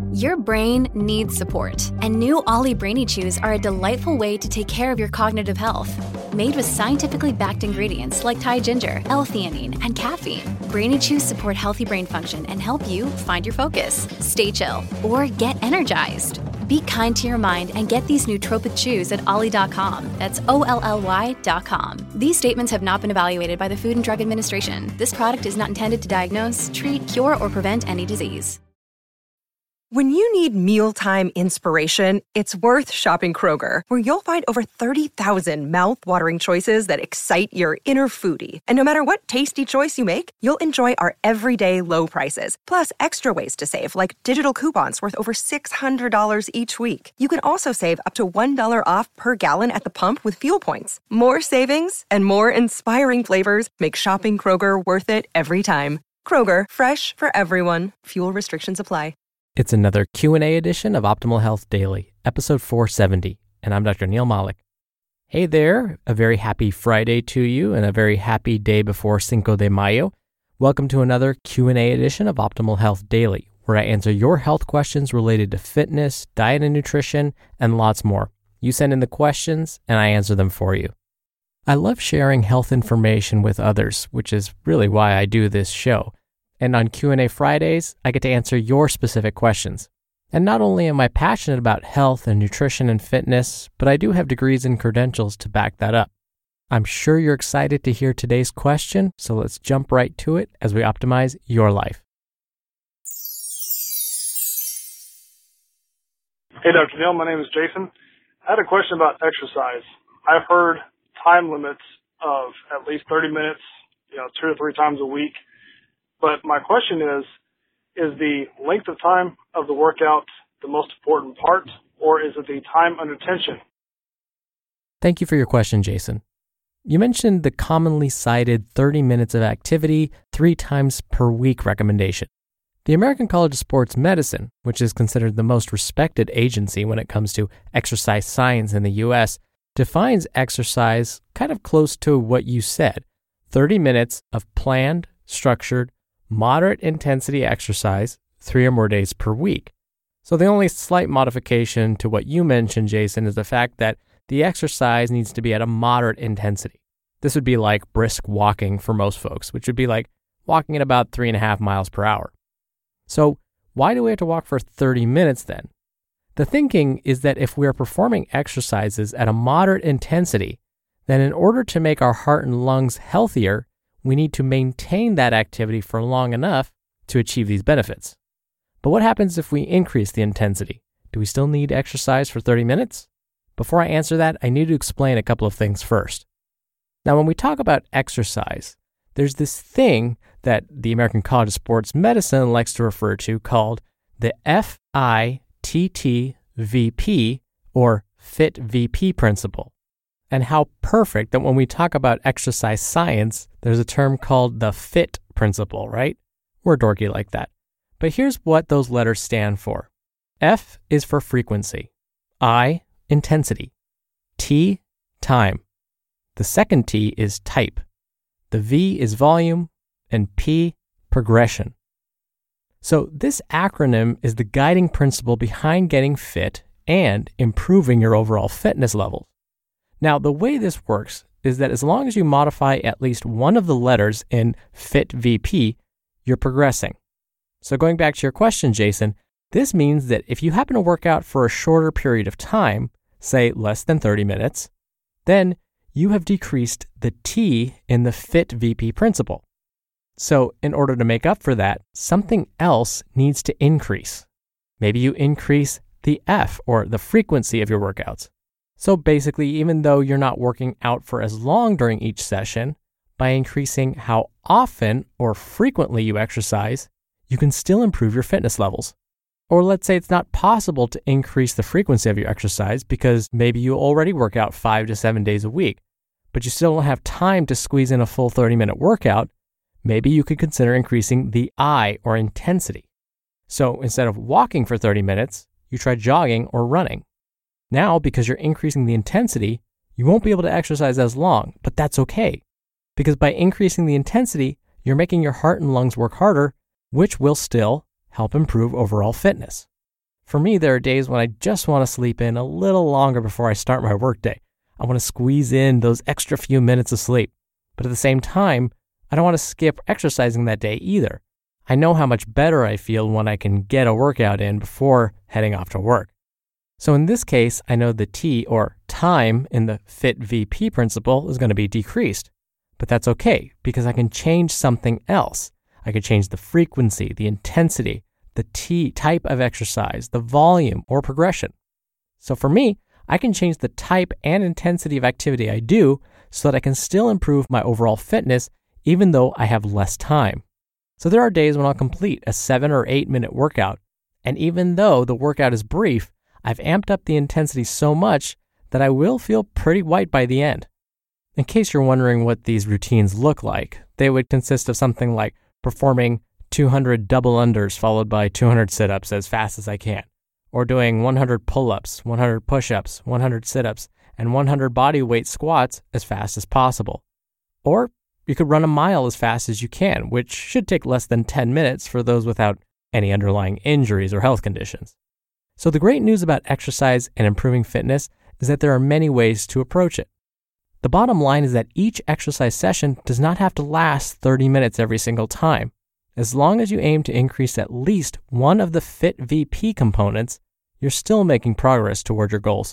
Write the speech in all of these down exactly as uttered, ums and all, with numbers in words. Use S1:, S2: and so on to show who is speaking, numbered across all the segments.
S1: Your brain needs support, and new Ollie Brainy Chews are a delightful way to take care of your cognitive health. Made with scientifically backed ingredients like Thai ginger, L-theanine, and caffeine, Brainy Chews support healthy brain function and help you find your focus, stay chill, or get energized. Be kind to your mind and get these nootropic chews at ollie dot com. That's O L L Y dot com. These statements have not been evaluated by the Food and Drug Administration. This product is not intended to diagnose, treat, cure, or prevent any disease.
S2: When you need mealtime inspiration, it's worth shopping Kroger, where you'll find over thirty thousand mouth-watering choices that excite your inner foodie. And no matter what tasty choice you make, you'll enjoy our everyday low prices, plus extra ways to save, like digital coupons worth over six hundred dollars each week. You can also save up to one dollar off per gallon at the pump with fuel points. More savings and more inspiring flavors make shopping Kroger worth it every time. Kroger, fresh for everyone. Fuel restrictions apply.
S3: It's another Q and A edition of Optimal Health Daily, episode four seventy, and I'm Doctor Neil Malik. Hey there, a very happy Friday to you and a very happy day before Cinco de Mayo. Welcome to another Q and A edition of Optimal Health Daily, where I answer your health questions related to fitness, diet and nutrition, and lots more. You send in the questions, and I answer them for you. I love sharing health information with others, which is really why I do this show. And on Q and A Fridays, I get to answer your specific questions. And not only am I passionate about health and nutrition and fitness, but I do have degrees and credentials to back that up. I'm sure you're excited to hear today's question, so let's jump right to it as we optimize your life.
S4: Hey, Doctor Neil, my name is Jason. I had a question about exercise. I've heard time limits of at least thirty minutes, you know, two or three times a week. But my question is, is the length of time of the workout the most important part, or is it the time under tension?
S3: Thank you for your question, Jason. You mentioned the commonly cited thirty minutes of activity three times per week recommendation. The American College of Sports Medicine, which is considered the most respected agency when it comes to exercise science in the U S, defines exercise kind of close to what you said, thirty minutes of planned, structured, moderate intensity exercise three or more days per week. So the only slight modification to what you mentioned, Jason, is the fact that the exercise needs to be at a moderate intensity. This would be like brisk walking for most folks, which would be like walking at about three and a half miles per hour. So why do we have to walk for thirty minutes then? The thinking is that if we are performing exercises at a moderate intensity, then in order to make our heart and lungs healthier, we need to maintain that activity for long enough to achieve these benefits. But what happens if we increase the intensity? Do we still need exercise for thirty minutes? Before I answer that, I need to explain a couple of things first. Now, when we talk about exercise, there's this thing that the American College of Sports Medicine likes to refer to called the F I T T V P, or FIT V P principle. And how perfect that when we talk about exercise science, there's a term called the FIT principle, right? We're dorky like that. But here's what those letters stand for. F is for frequency. I, intensity. T, time. The second T is type. The V is volume. And P, progression. So this acronym is the guiding principle behind getting fit and improving your overall fitness levels. Now, the way this works is that as long as you modify at least one of the letters in FIT V P, you're progressing. So going back to your question, Jason, this means that if you happen to work out for a shorter period of time, say less than thirty minutes, then you have decreased the T in the FIT V P principle. So in order to make up for that, something else needs to increase. Maybe you increase the F, or the frequency of your workouts. So basically, even though you're not working out for as long during each session, by increasing how often or frequently you exercise, you can still improve your fitness levels. Or let's say it's not possible to increase the frequency of your exercise because maybe you already work out five to seven days a week, but you still don't have time to squeeze in a full thirty minute workout. Maybe you could consider increasing the I, or intensity. So instead of walking for thirty minutes, you try jogging or running. Now, because you're increasing the intensity, you won't be able to exercise as long, but that's okay. Because by increasing the intensity, you're making your heart and lungs work harder, which will still help improve overall fitness. For me, there are days when I just want to sleep in a little longer before I start my workday. I want to squeeze in those extra few minutes of sleep. But at the same time, I don't want to skip exercising that day either. I know how much better I feel when I can get a workout in before heading off to work. So in this case, I know the T, or time, in the Fit V P principle is going to be decreased. But that's okay, because I can change something else. I could change the frequency, the intensity, the T type of exercise, the volume, or progression. So for me, I can change the type and intensity of activity I do so that I can still improve my overall fitness even though I have less time. So there are days when I'll complete a seven or eight minute workout, and even though the workout is brief, I've amped up the intensity so much that I will feel pretty white by the end. In case you're wondering what these routines look like, they would consist of something like performing two hundred double unders followed by two hundred sit-ups as fast as I can, or doing one hundred pull-ups, one hundred push-ups, one hundred sit-ups, and one hundred body weight squats as fast as possible. Or you could run a mile as fast as you can, which should take less than ten minutes for those without any underlying injuries or health conditions. So the great news about exercise and improving fitness is that there are many ways to approach it. The bottom line is that each exercise session does not have to last thirty minutes every single time. As long as you aim to increase at least one of the Fit V P components, you're still making progress toward your goals.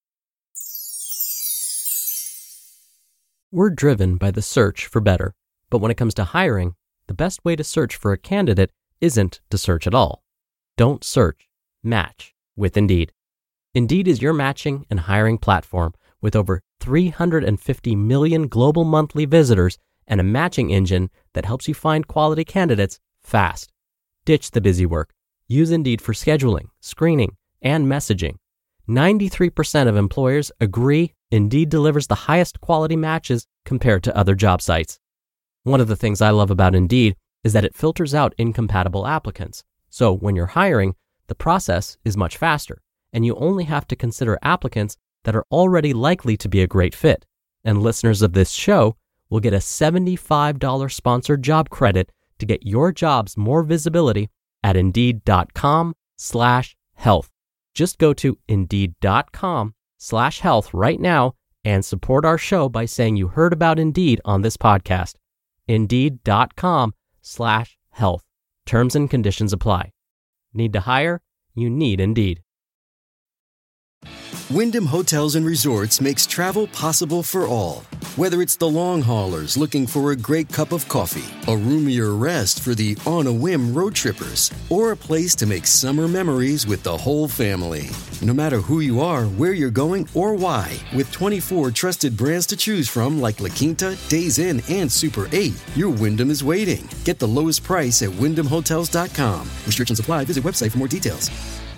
S3: We're driven by the search for better, but when it comes to hiring, the best way to search for a candidate isn't to search at all. Don't search, match with Indeed. Indeed is your matching and hiring platform with over three hundred fifty million global monthly visitors and a matching engine that helps you find quality candidates fast. Ditch the busy work. Use Indeed for scheduling, screening, and messaging. ninety-three percent of employers agree Indeed delivers the highest quality matches compared to other job sites. One of the things I love about Indeed is that it filters out incompatible applicants. So when you're hiring, the process is much faster, and you only have to consider applicants that are already likely to be a great fit. And listeners of this show will get a seventy-five dollars sponsored job credit to get your jobs more visibility at Indeed.com slash health. Just go to Indeed.com slash health right now and support our show by saying you heard about Indeed on this podcast. Indeed.com slash health. Terms and conditions apply. Need to hire? You need Indeed.
S5: Wyndham Hotels and Resorts makes travel possible for all. Whether it's the long haulers looking for a great cup of coffee, a roomier rest for the on-a-whim road trippers, or a place to make summer memories with the whole family. No matter who you are, where you're going, or why, with twenty-four trusted brands to choose from like La Quinta, Days Inn, and Super eight, your Wyndham is waiting. Get the lowest price at Wyndham Hotels dot com. Restrictions apply. Visit website for more details.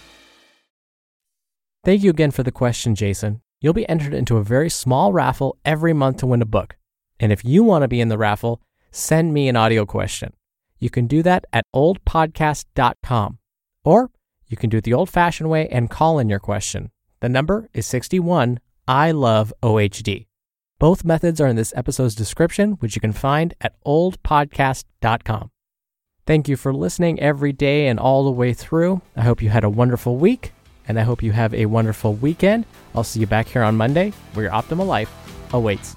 S3: Thank you again for the question, Jason. You'll be entered into a very small raffle every month to win a book. And if you want to be in the raffle, send me an audio question. You can do that at old podcast dot com. Or you can do it the old-fashioned way and call in your question. The number is sixty-one I love O H D. Both methods are in this episode's description, which you can find at old podcast dot com. Thank you for listening every day and all the way through. I hope you had a wonderful week. And I hope you have a wonderful weekend. I'll see you back here on Monday, where your optimal life awaits.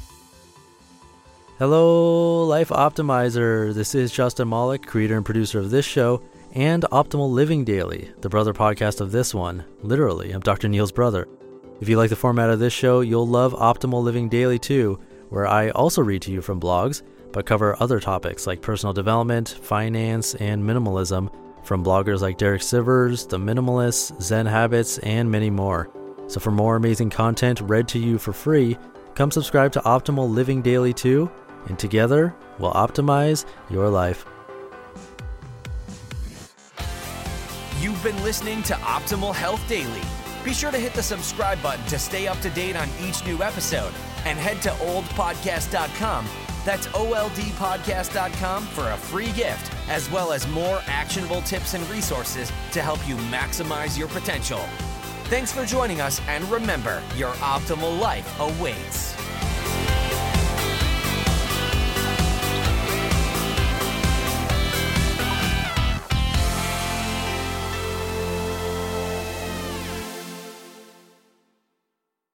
S6: Hello, Life Optimizer. This is Justin Malik, creator and producer of this show and Optimal Living Daily, the brother podcast of this one. Literally, I'm Doctor Neil's brother. If you like the format of this show, you'll love Optimal Living Daily too, where I also read to you from blogs, but cover other topics like personal development, finance, and minimalism, from bloggers like Derek Sivers, The Minimalists, Zen Habits, and many more. So for more amazing content read to you for free, come subscribe to Optimal Living Daily too, and together we'll optimize your life.
S7: You've been listening to Optimal Health Daily. Be sure to hit the subscribe button to stay up to date on each new episode, and head to old podcast dot com. That's O L D podcast dot com for a free gift, as well as more actionable tips and resources to help you maximize your potential. Thanks for joining us, and remember, your optimal life awaits.